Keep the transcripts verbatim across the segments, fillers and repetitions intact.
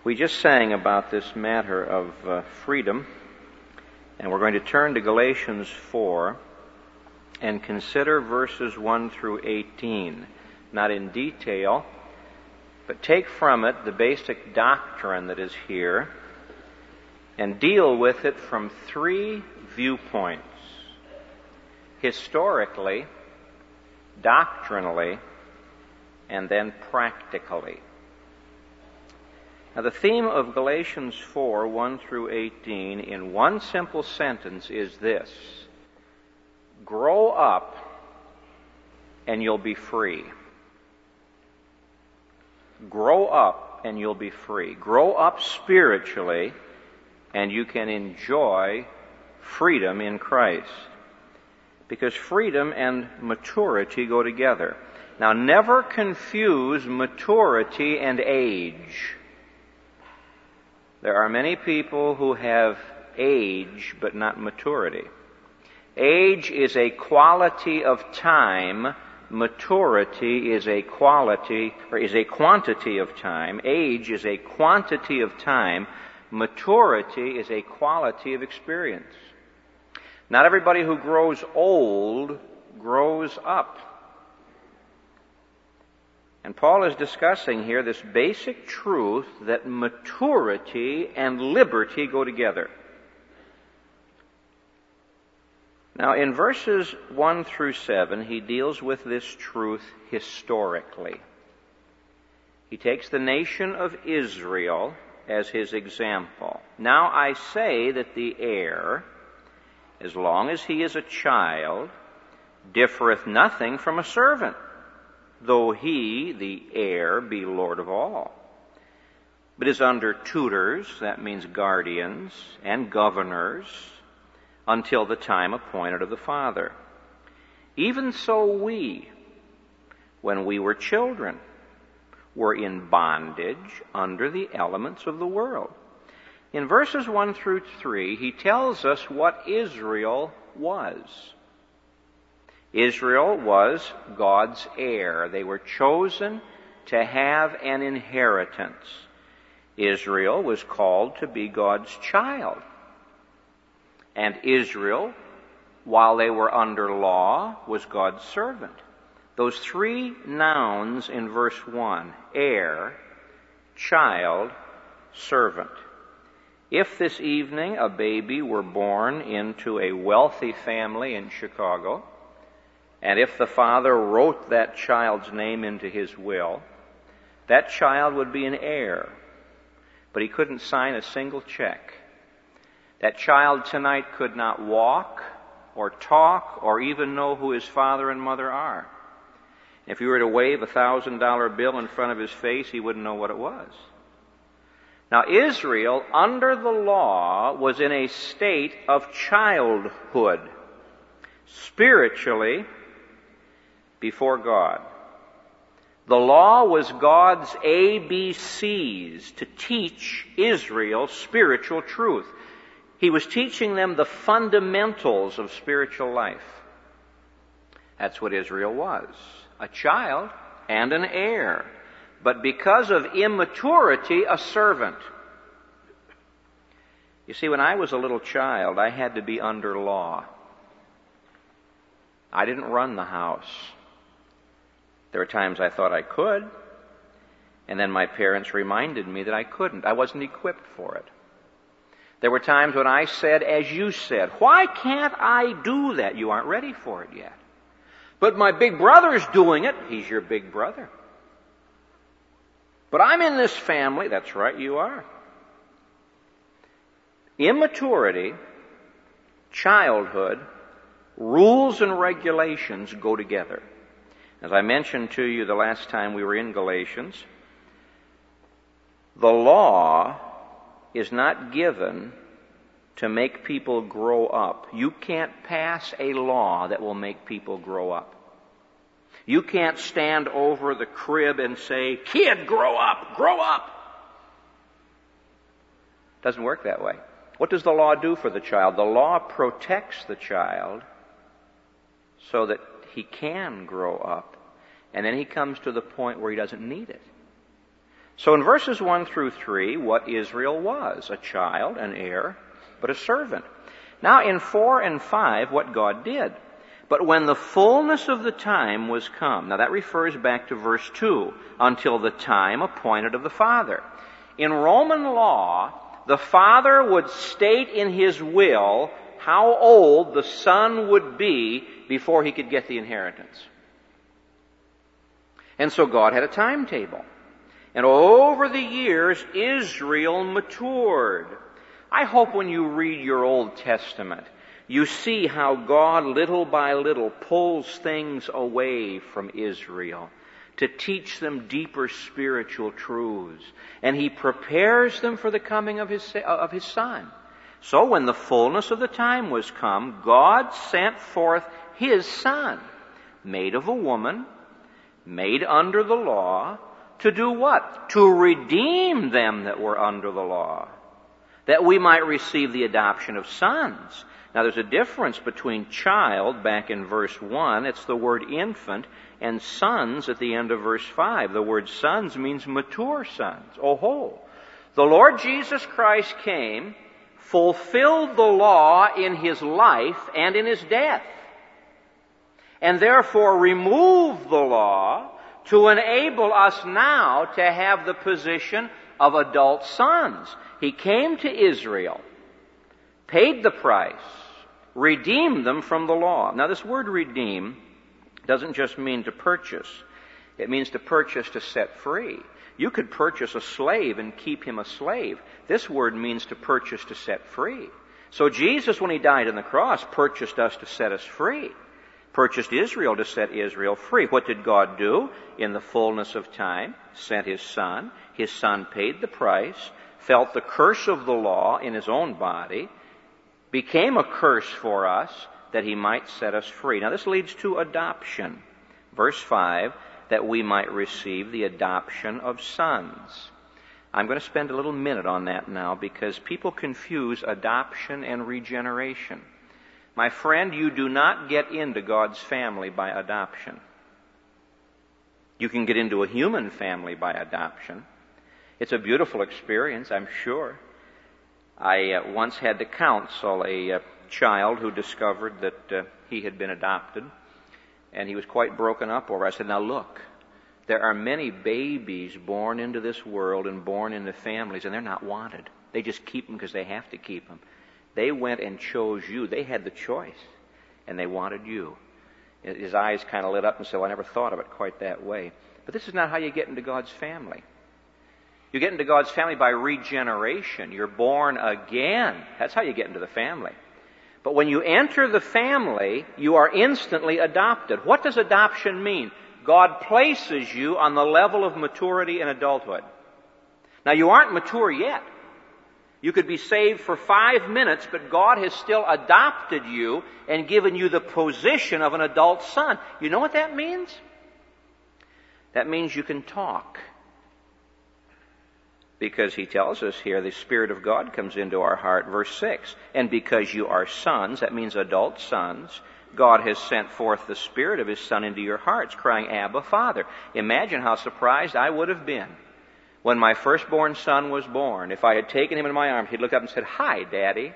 We just sang about this matter of uh, freedom, and we're going to turn to Galatians four and consider verses one through eighteen, not in detail, but take from it the basic doctrine that is here and deal with it from three viewpoints: historically, doctrinally, and then practically. Now, the theme of Galatians four, one through eighteen, in one simple sentence is this: grow up and you'll be free. Grow up and you'll be free. Grow up spiritually and you can enjoy freedom in Christ. Because freedom and maturity go together. Now, never confuse maturity and age. There are many people who have age but not maturity. Age is a quality of time. Maturity is a quality, or is a quantity of time. Age is a quantity of time. Maturity is a quality of experience. Not everybody who grows old grows up. And Paul is discussing here this basic truth that maturity and liberty go together. Now, in verses one through seven, he deals with this truth historically. He takes the nation of Israel as his example. Now I say that the heir, as long as he is a child, differeth nothing from a servant, though he, the heir, be Lord of all, but is under tutors, that means guardians, and governors, until the time appointed of the Father. Even so we, when we were children, were in bondage under the elements of the world. In verses one through three, he tells us what Israel was. Israel was God's heir. They were chosen to have an inheritance. Israel was called to be God's child. And Israel, while they were under law, was God's servant. Those three nouns in verse one, heir, child, servant. If this evening a baby were born into a wealthy family in Chicago, and if the father wrote that child's name into his will, that child would be an heir, but he couldn't sign a single check. That child tonight could not walk or talk or even know who his father and mother are. If you were to wave a thousand dollar bill in front of his face, he wouldn't know what it was. Now, Israel, under the law, was in a state of childhood, spiritually, before God. The law was God's A B Cs to teach Israel spiritual truth. He was teaching them the fundamentals of spiritual life. That's what Israel was, a child and an heir. But because of immaturity, a servant. You see, when I was a little child, I had to be under law. I didn't run the house. There were times I thought I could, and then my parents reminded me that I couldn't. I wasn't equipped for it. There were times when I said, as you said, why can't I do that? You aren't ready for it yet. But my big brother's doing it. He's your big brother. But I'm in this family. That's right, you are. Immaturity, childhood, rules and regulations go together. As I mentioned to you the last time we were in Galatians, the law is not given to make people grow up. You can't pass a law that will make people grow up. You can't stand over the crib and say, kid, grow up, grow up. It doesn't work that way. What does the law do for the child? The law protects the child so that he can grow up. And then he comes to the point where he doesn't need it. So in verses one through three, what Israel was, a child, an heir, but a servant. Now in four and five, what God did. But when the fullness of the time was come, now that refers back to verse two, until the time appointed of the Father. In Roman law, the Father would state in his will how old the Son would be before he could get the inheritance. And so God had a timetable. And over the years, Israel matured. I hope when you read your Old Testament, you see how God little by little pulls things away from Israel to teach them deeper spiritual truths. And He prepares them for the coming of His, of His Son. So when the fullness of the time was come, God sent forth His Son, made of a woman, made under the law, to do what? To redeem them that were under the law, that we might receive the adoption of sons. Now there's a difference between child back in verse one, it's the word infant, and sons at the end of verse five. The word sons means mature sons. Oh, the Lord Jesus Christ came, fulfilled the law in His life and in His death, and therefore removed the law to enable us now to have the position of adult sons. He came to Israel, paid the price, redeemed them from the law. Now this word redeem doesn't just mean to purchase. It means to purchase, to set free. You could purchase a slave and keep him a slave. This word means to purchase, to set free. So Jesus, when He died on the cross, purchased us to set us free. Purchased Israel to set Israel free. What did God do? In the fullness of time, sent His Son. His Son paid the price, felt the curse of the law in His own body, became a curse for us that He might set us free. Now this leads to adoption. Verse five, that we might receive the adoption of sons. I'm going to spend a little minute on that now because people confuse adoption and regeneration. My friend, you do not get into God's family by adoption. You can get into a human family by adoption. It's a beautiful experience, I'm sure. I uh, once had to counsel a uh, child who discovered that uh, he had been adopted, and he was quite broken up over it. I said, now look, there are many babies born into this world and born into families, and they're not wanted. They just keep them because they have to keep them. They went and chose you. They had the choice, and they wanted you. His eyes kind of lit up and said, well, I never thought of it quite that way. But this is not how you get into God's family. You get into God's family by regeneration. You're born again. That's how you get into the family. But when you enter the family, you are instantly adopted. What does adoption mean? God places you on the level of maturity and adulthood. Now, you aren't mature yet. You could be saved for five minutes, but God has still adopted you and given you the position of an adult son. You know what that means? That means you can talk. Because He tells us here, the Spirit of God comes into our heart, verse six. And because you are sons, that means adult sons, God has sent forth the Spirit of His Son into your hearts, crying, Abba, Father. Imagine how surprised I would have been when my firstborn son was born. If I had taken him in my arms, he'd look up and said, hi, Daddy.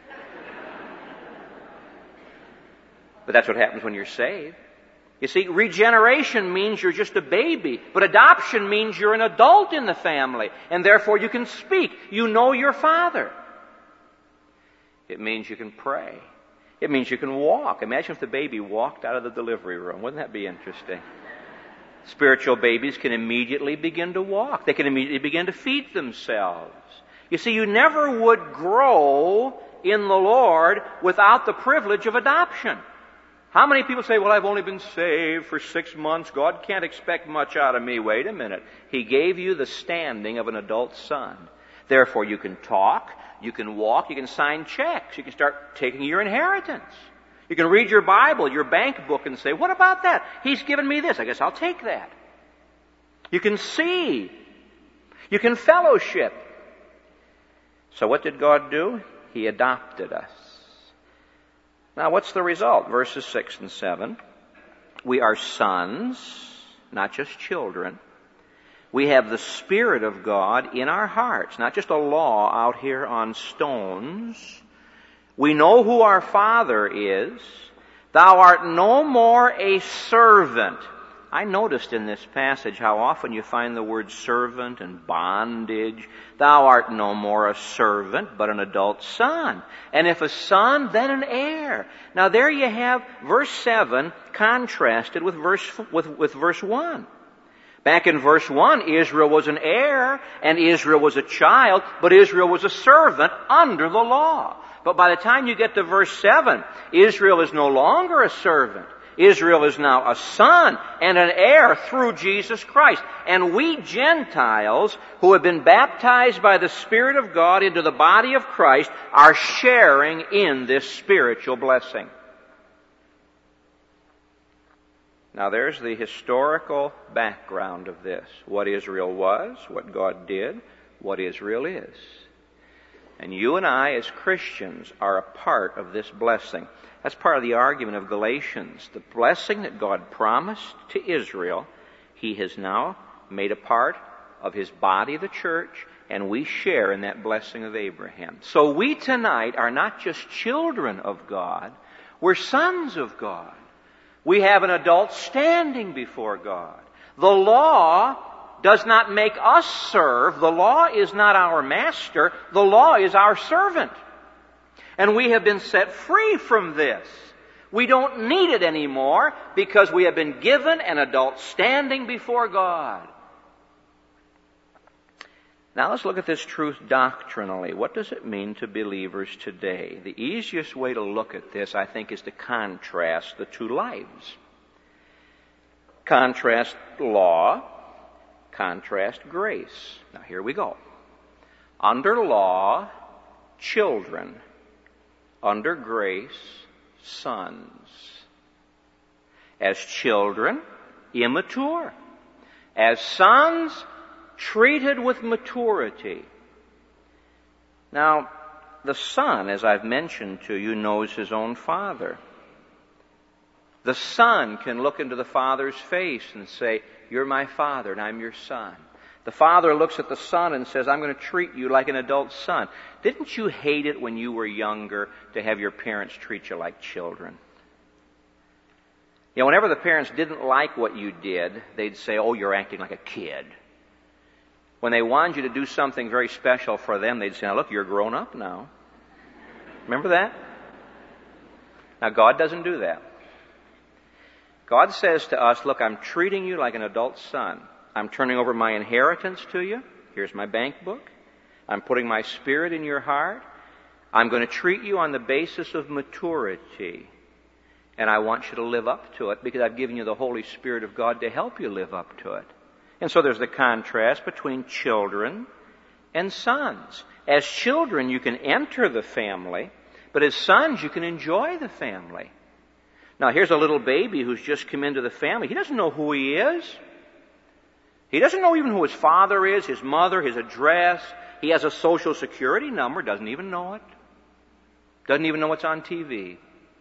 But that's what happens when you're saved. You see, regeneration means you're just a baby, but adoption means you're an adult in the family, and therefore you can speak. You know your Father. It means you can pray. It means you can walk. Imagine if the baby walked out of the delivery room. Wouldn't that be interesting? Spiritual babies can immediately begin to walk. They can immediately begin to feed themselves. You see, you never would grow in the Lord without the privilege of adoption. How many people say, well, I've only been saved for six months. God can't expect much out of me. Wait a minute. He gave you the standing of an adult son. Therefore, you can talk, you can walk, you can sign checks, you can start taking your inheritance. You can read your Bible, your bank book, and say, what about that? He's given me this. I guess I'll take that. You can see. You can fellowship. So what did God do? He adopted us. Now, what's the result? Verses six and seven. We are sons, not just children. We have the Spirit of God in our hearts, not just a law out here on stones. We know who our Father is. Thou art no more a servant. I noticed in this passage how often you find the word servant and bondage. Thou art no more a servant, but an adult son. And if a son, then an heir. Now there you have verse seven contrasted with verse, with, with verse one. Back in verse one, Israel was an heir and Israel was a child, but Israel was a servant under the law. But by the time you get to verse seven, Israel is no longer a servant. Israel is now a son and an heir through Jesus Christ. And we Gentiles who have been baptized by the Spirit of God into the body of Christ are sharing in this spiritual blessing. Now there's the historical background of this. What Israel was, what God did, what Israel is. And you and I as Christians are a part of this blessing. That's part of the argument of Galatians. The blessing that God promised to Israel, He has now made a part of His body, the church, and we share in that blessing of Abraham. So we tonight are not just children of God, we're sons of God. We have an adult standing before God. The law does not make us serve. The law is not our master. The law is our servant. And we have been set free from this. We don't need it anymore because we have been given an adult standing before God. Now let's look at this truth doctrinally. What does it mean to believers today? The easiest way to look at this, I think, is to contrast the two lives. Contrast law, contrast grace. Now here we go. Under law, children. Under grace, sons. As children, immature. As sons, treated with maturity. Now, the son, as I've mentioned to you, knows his own father. The son can look into the father's face and say, "You're my father and I'm your son." The father looks at the son and says, "I'm going to treat you like an adult son." Didn't you hate it when you were younger to have your parents treat you like children? You know, whenever the parents didn't like what you did, they'd say, "Oh, you're acting like a kid." When they wanted you to do something very special for them, they'd say, "Now look, you're grown up now." Remember that? Now God doesn't do that. God says to us, "Look, I'm treating you like an adult son. I'm turning over my inheritance to you. Here's my bank book. I'm putting my Spirit in your heart. I'm going to treat you on the basis of maturity. And I want you to live up to it because I've given you the Holy Spirit of God to help you live up to it." And so there's the contrast between children and sons. As children, you can enter the family, but as sons, you can enjoy the family. Now, here's a little baby who's just come into the family. He doesn't know who he is. He doesn't know even who his father is, his mother, his address. He has a social security number, doesn't even know it. Doesn't even know what's on T V.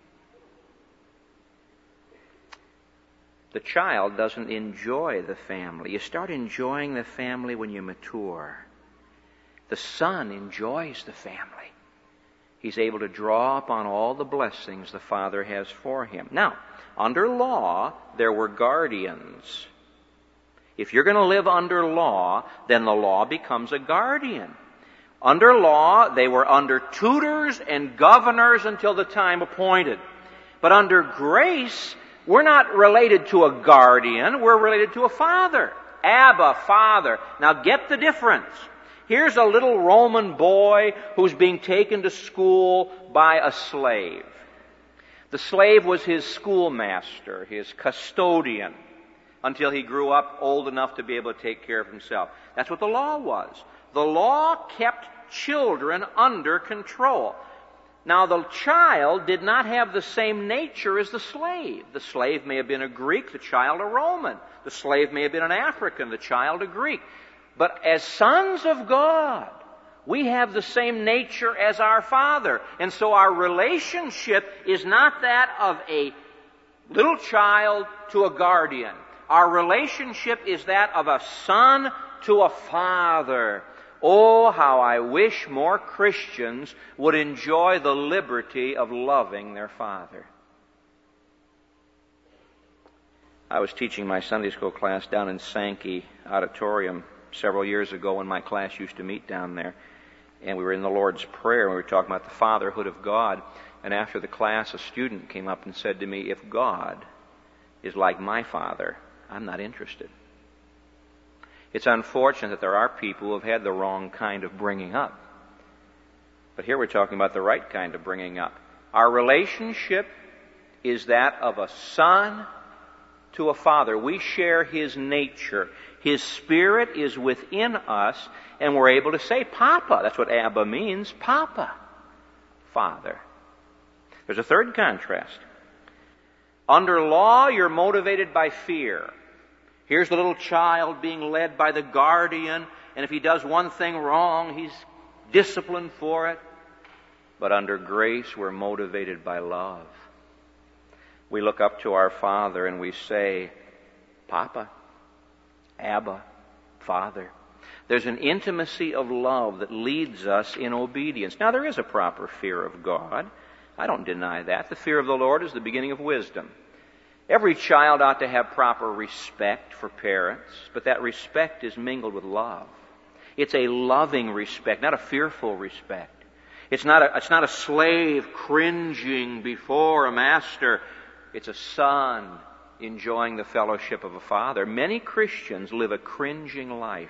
The child doesn't enjoy the family. You start enjoying the family when you mature. The son enjoys the family. He's able to draw upon all the blessings the Father has for him. Now, under law, there were guardians. If you're going to live under law, then the law becomes a guardian. Under law, they were under tutors and governors until the time appointed. But under grace, we're not related to a guardian, we're related to a father. Abba, Father. Now get the difference. Here's a little Roman boy who's being taken to school by a slave. The slave was his schoolmaster, his custodian, until he grew up old enough to be able to take care of himself. That's what the law was. The law kept children under control. Now, the child did not have the same nature as the slave. The slave may have been a Greek, the child a Roman. The slave may have been an African, the child a Greek. But as sons of God, we have the same nature as our Father. And so our relationship is not that of a little child to a guardian. Our relationship is that of a son to a father. Oh, how I wish more Christians would enjoy the liberty of loving their father. I was teaching my Sunday school class down in Sankey Auditorium several years ago when my class used to meet down there. And we were in the Lord's Prayer, and we were talking about the fatherhood of God. And after the class, a student came up and said to me, if God is like my father, I'm not interested. It's unfortunate that there are people who have had the wrong kind of bringing up. But here we're talking about the right kind of bringing up. Our relationship is that of a son to a father. We share his nature. His spirit is within us, and we're able to say, Papa. That's what Abba means, Papa, Father. There's a third contrast. Under law, you're motivated by fear. Here's the little child being led by the guardian, and if he does one thing wrong, he's disciplined for it. But under grace, we're motivated by love. We look up to our Father and we say, Papa, Abba, Father. There's an intimacy of love that leads us in obedience. Now, there is a proper fear of God. I don't deny that. The fear of the Lord is the beginning of wisdom. Every child ought to have proper respect for parents, but that respect is mingled with love. It's a loving respect, not a fearful respect. It's not a, it's not a slave cringing before a master. It's a son enjoying the fellowship of a father. Many Christians live a cringing life.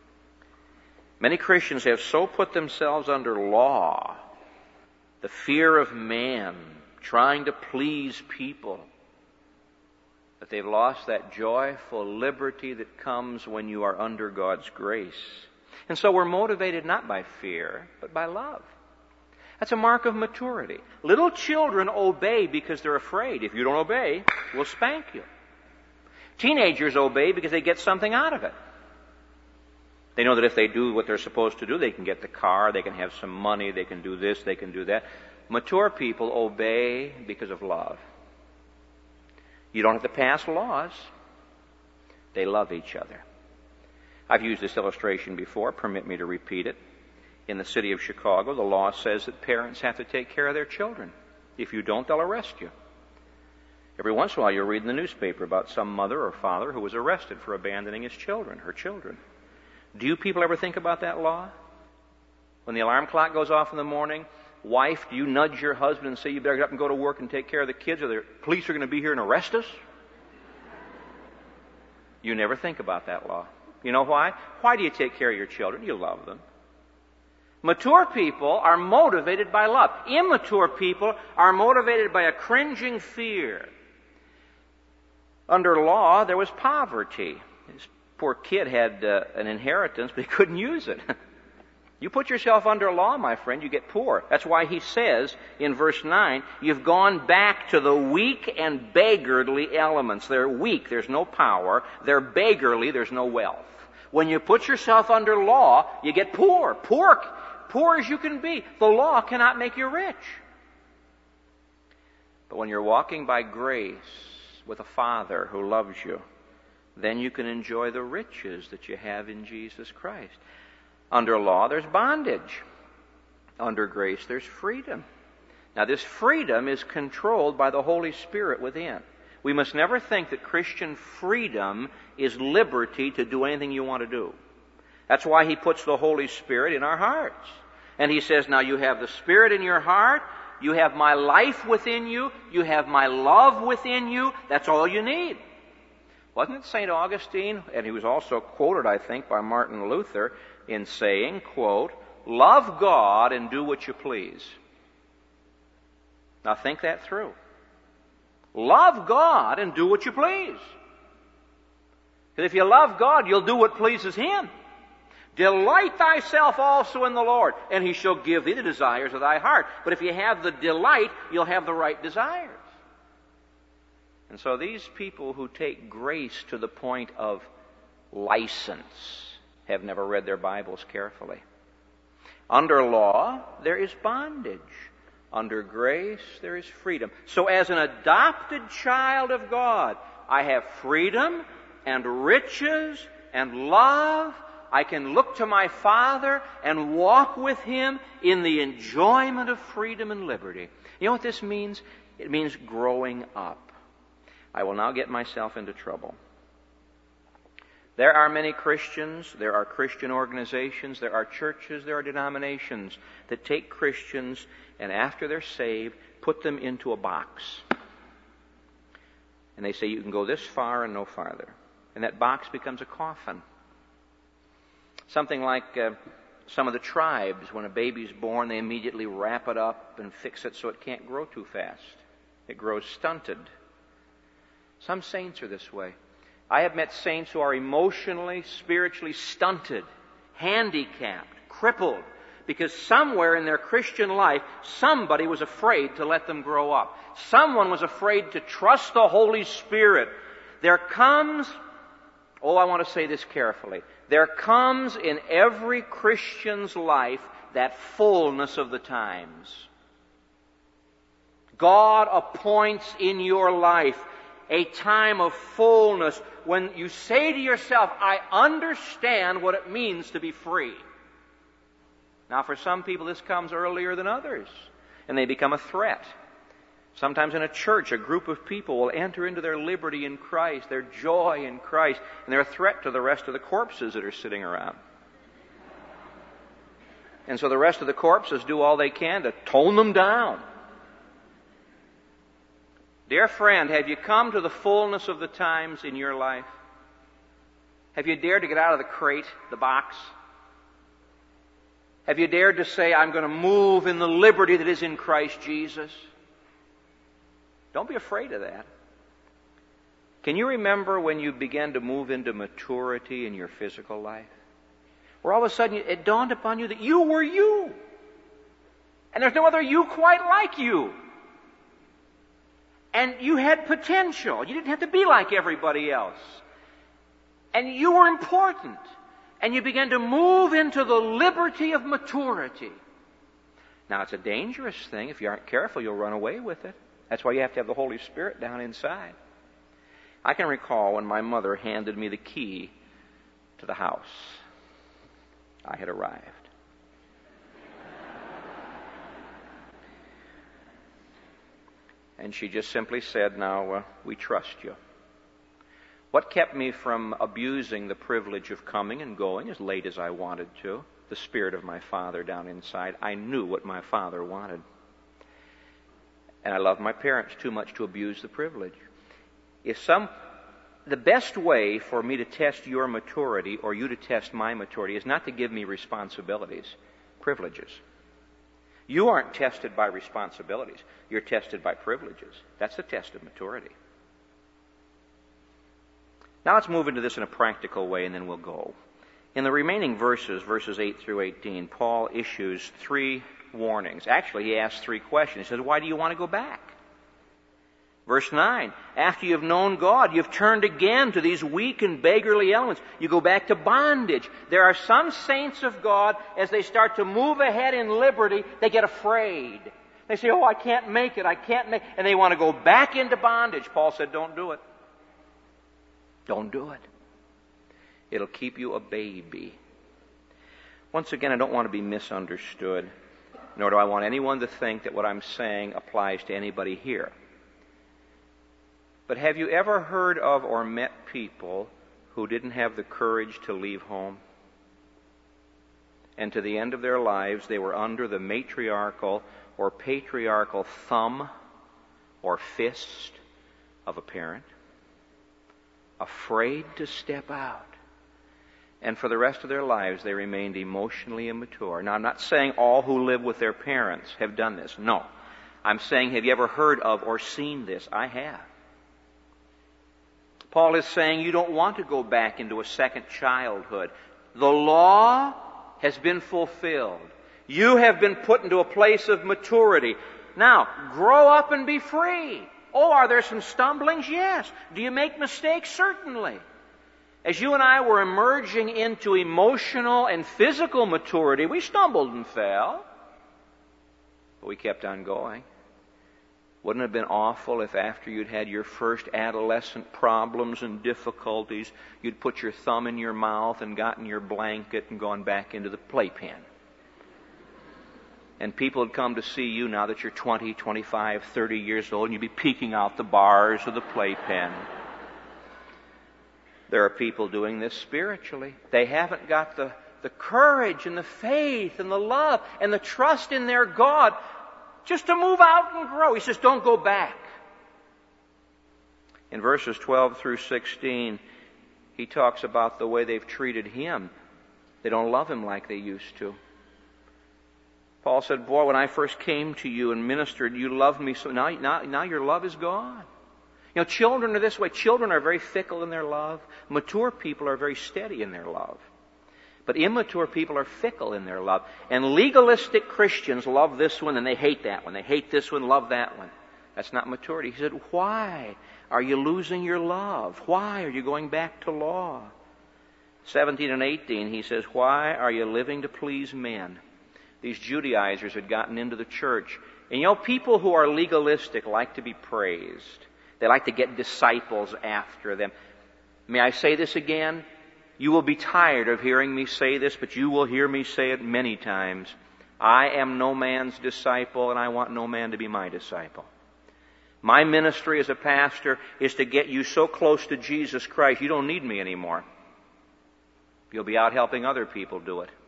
Many Christians have so put themselves under law, the fear of man, trying to please people, that they've lost that joyful liberty that comes when you are under God's grace. And so we're motivated not by fear, but by love. That's a mark of maturity. Little children obey because they're afraid. If you don't obey, we'll spank you. Teenagers obey because they get something out of it. They know that if they do what they're supposed to do, they can get the car, they can have some money, they can do this, they can do that. Mature people obey because of love. You don't have to pass laws. They love each other. I've used this illustration before. Permit me to repeat it. In the city of Chicago, the law says that parents have to take care of their children. If you don't, they'll arrest you. Every once in a while, you'll read in the newspaper about some mother or father who was arrested for abandoning his children, her children. Do you people ever think about that law? When the alarm clock goes off in the morning, wife, do you nudge your husband and say, you better get up and go to work and take care of the kids, or the police are going to be here and arrest us? You never think about that law. You know why? Why do you take care of your children? You love them. Mature people are motivated by love. Immature people are motivated by a cringing fear. Under law, there was poverty. This poor kid had uh, an inheritance, but he couldn't use it. You put yourself under law, my friend, you get poor. That's why he says in verse nine, you've gone back to the weak and beggarly elements. They're weak, there's no power. They're beggarly, there's no wealth. When you put yourself under law, you get poor. Poor, poor as you can be. The law cannot make you rich. But when you're walking by grace with a Father who loves you, then you can enjoy the riches that you have in Jesus Christ. Under law, there's bondage. Under grace, there's freedom. Now, this freedom is controlled by the Holy Spirit within. We must never think that Christian freedom is liberty to do anything you want to do. That's why He puts the Holy Spirit in our hearts. And He says, now you have the Spirit in your heart, you have my life within you, you have my love within you, that's all you need. Wasn't it Saint Augustine, and he was also quoted, I think, by Martin Luther, in saying, quote, love God and do what you please. Now think that through. Love God and do what you please. Because if you love God, you'll do what pleases Him. Delight thyself also in the Lord, and He shall give thee the desires of thy heart. But if you have the delight, you'll have the right desires. And so these people who take grace to the point of license have never read their Bibles carefully. Under law, there is bondage. Under grace, there is freedom. So as an adopted child of God, I have freedom and riches and love I can look to my Father and walk with Him in the enjoyment of freedom and liberty. You know what this means? It means growing up. I will now get myself into trouble. There are many Christians, there are Christian organizations, there are churches, there are denominations that take Christians and after they're saved, put them into a box. And they say you can go this far and no farther. And that box becomes a coffin. Something like uh, some of the tribes, when a baby's born, they immediately wrap it up and fix it so it can't grow too fast. It grows stunted. Some saints are this way. I have met saints who are emotionally, spiritually stunted, handicapped, crippled, because somewhere in their Christian life, somebody was afraid to let them grow up. Someone was afraid to trust the Holy Spirit. There comes, oh, I want to say this carefully, there comes in every Christian's life that fullness of the times. God appoints in your life a time of fullness when you say to yourself, I understand what it means to be free. Now, for some people, this comes earlier than others, and they become a threat. Sometimes in a church, a group of people will enter into their liberty in Christ, their joy in Christ, and they're a threat to the rest of the corpses that are sitting around. And so the rest of the corpses do all they can to tone them down. Dear friend, have you come to the fullness of the times in your life? Have you dared to get out of the crate, the box? Have you dared to say, I'm going to move in the liberty that is in Christ Jesus? Don't be afraid of that. Can you remember when you began to move into maturity in your physical life? Where all of a sudden it dawned upon you that you were you. And there's no other you quite like you. And you had potential. You didn't have to be like everybody else. And you were important. And you began to move into the liberty of maturity. Now, it's a dangerous thing. If you aren't careful, you'll run away with it. That's why you have to have the Holy Spirit down inside. I can recall when my mother handed me the key to the house. I had arrived. And she just simply said, now, uh, we trust you. What kept me from abusing the privilege of coming and going as late as I wanted to? The Spirit of my Father down inside. I knew what my Father wanted. And I love my parents too much to abuse the privilege. If some, the best way for me to test your maturity or you to test my maturity is not to give me responsibilities, privileges. You aren't tested by responsibilities. You're tested by privileges. That's the test of maturity. Now let's move into this in a practical way and then we'll go. In the remaining verses, verses eight through eighteen, Paul issues three warnings. Actually, he asks three questions. He says, why do you want to go back? Verse nine, after you've known God, you've turned again to these weak and beggarly elements. You go back to bondage. There are some saints of God, as they start to move ahead in liberty, they get afraid. They say, oh, I can't make it, I can't make it. And they want to go back into bondage. Paul said, don't do it. Don't do it. It'll keep you a baby. Once again, I don't want to be misunderstood, nor do I want anyone to think that what I'm saying applies to anybody here. But have you ever heard of or met people who didn't have the courage to leave home? And to the end of their lives, they were under the matriarchal or patriarchal thumb or fist of a parent, afraid to step out. And for the rest of their lives, they remained emotionally immature. Now, I'm not saying all who live with their parents have done this. No. I'm saying, have you ever heard of or seen this? I have. Paul is saying you don't want to go back into a second childhood. The law has been fulfilled. You have been put into a place of maturity. Now, grow up and be free. Oh, are there some stumblings? Yes. Do you make mistakes? Certainly. As you and I were emerging into emotional and physical maturity, we stumbled and fell. But we kept on going. Wouldn't it have been awful if after you'd had your first adolescent problems and difficulties, you'd put your thumb in your mouth and gotten your blanket and gone back into the playpen? And people would come to see you now that you're twenty, twenty-five, thirty years old, and you'd be peeking out the bars of the playpen. There are people doing this spiritually. They haven't got the, the courage and the faith and the love and the trust in their God just to move out and grow. He says, don't go back. In verses twelve through sixteen, he talks about the way they've treated him. They don't love him like they used to. Paul said, boy, when I first came to you and ministered, you loved me so. Now, now, now your love is gone. You know, children are this way. Children are very fickle in their love. Mature people are very steady in their love. But immature people are fickle in their love. And legalistic Christians love this one and they hate that one. They hate this one, love that one. That's not maturity. He said, why are you losing your love? Why are you going back to law? seventeen and eighteen, he says, why are you living to please men? These Judaizers had gotten into the church. And you know, people who are legalistic like to be praised. They like to get disciples after them. May I say this again? You will be tired of hearing me say this, but you will hear me say it many times. I am no man's disciple, and I want no man to be my disciple. My ministry as a pastor is to get you so close to Jesus Christ, you don't need me anymore. You'll be out helping other people do it.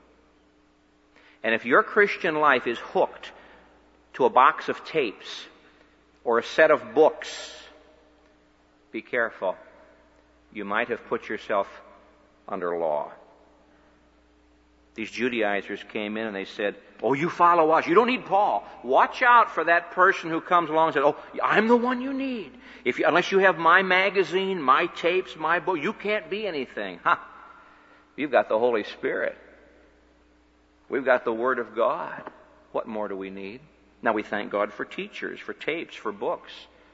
And if your Christian life is hooked to a box of tapes or a set of books, be careful. You might have put yourself under law. These Judaizers came in and they said, oh, you follow us. You don't need Paul. Watch out for that person who comes along and says, oh, I'm the one you need. If you, unless you have my magazine, my tapes, my book, you can't be anything. Ha! You've got the Holy Spirit. We've got the Word of God. What more do we need? Now we thank God for teachers, for tapes, for books.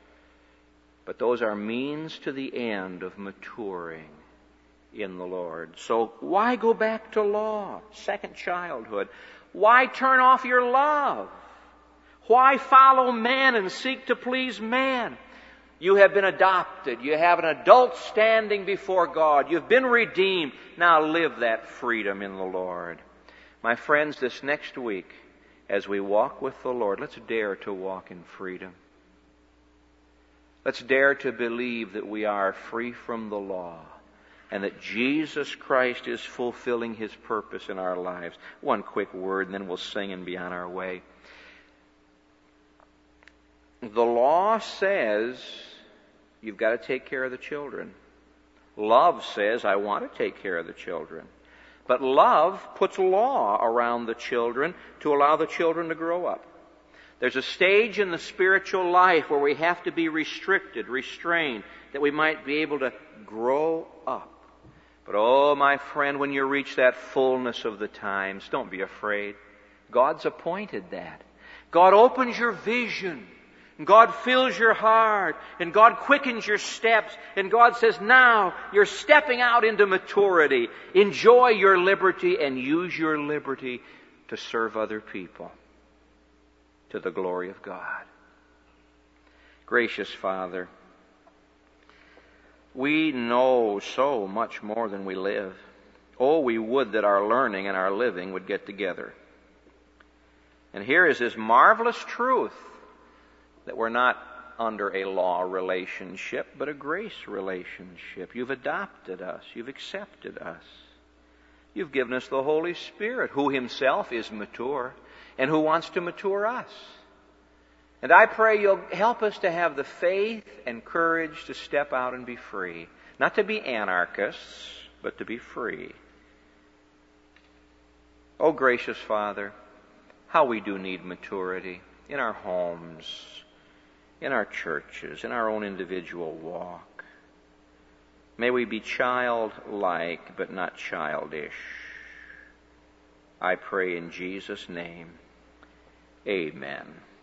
But those are means to the end of maturing in the Lord. So why go back to law? Second childhood. Why turn off your love? Why follow man and seek to please man? You have been adopted. You have an adult standing before God. You've been redeemed. Now live that freedom in the Lord. My friends, this next week, as we walk with the Lord, let's dare to walk in freedom. Let's dare to believe that we are free from the law and that Jesus Christ is fulfilling His purpose in our lives. One quick word, and then we'll sing and be on our way. The law says you've got to take care of the children. Love says, I want to take care of the children. But love puts law around the children to allow the children to grow up. There's a stage in the spiritual life where we have to be restricted, restrained, that we might be able to grow up. But oh, my friend, when you reach that fullness of the times, don't be afraid. God's appointed that. God opens your vision. And God fills your heart. And God quickens your steps. And God says, now you're stepping out into maturity. Enjoy your liberty and use your liberty to serve other people to the glory of God. Gracious Father, we know so much more than we live. Oh, we would that our learning and our living would get together. And here is this marvelous truth that we're not under a law relationship, but a grace relationship. You've adopted us. You've accepted us. You've given us the Holy Spirit, who Himself is mature and who wants to mature us. And I pray you'll help us to have the faith and courage to step out and be free. Not to be anarchists, but to be free. Oh, gracious Father, how we do need maturity in our homes, in our churches, in our own individual walk. May we be childlike, but not childish. I pray in Jesus' name. Amen.